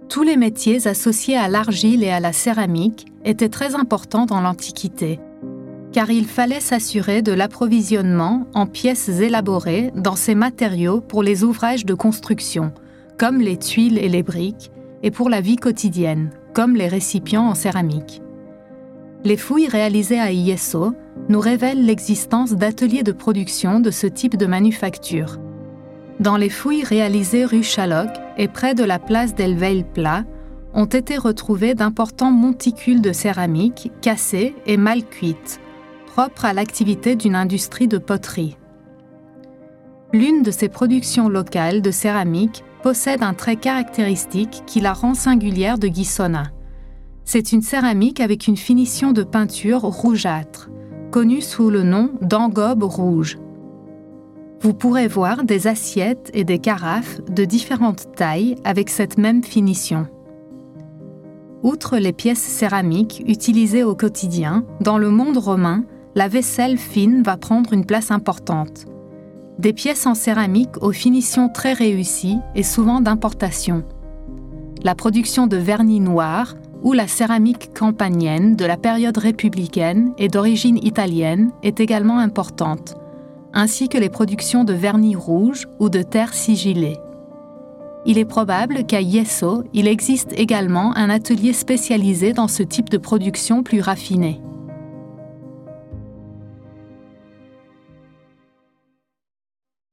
Tous les métiers associés à l'argile et à la céramique étaient très importants dans l'Antiquité, car il fallait s'assurer de l'approvisionnement en pièces élaborées dans ces matériaux pour les ouvrages de construction, comme les tuiles et les briques, et pour la vie quotidienne, comme les récipients en céramique. Les fouilles réalisées à Yesso nous révèlent l'existence d'ateliers de production de ce type de manufacture. Dans les fouilles réalisées rue Chaloc et près de la place del Veil Pla, ont été retrouvés d'importants monticules de céramique cassées et mal cuites, propres à l'activité d'une industrie de poterie. L'une de ces productions locales de céramique possède un trait caractéristique qui la rend singulière de Guissona. C'est une céramique avec une finition de peinture rougeâtre, connue sous le nom d'engobe rouge. Vous pourrez voir des assiettes et des carafes de différentes tailles avec cette même finition. Outre les pièces céramiques utilisées au quotidien, dans le monde romain, la vaisselle fine va prendre une place importante. Des pièces en céramique aux finitions très réussies et souvent d'importation. La production de vernis noir ou la céramique campanienne de la période républicaine et d'origine italienne est également importante, ainsi que les productions de vernis rouge ou de terre sigillée. Il est probable qu'à Yesso, il existe également un atelier spécialisé dans ce type de production plus raffinée.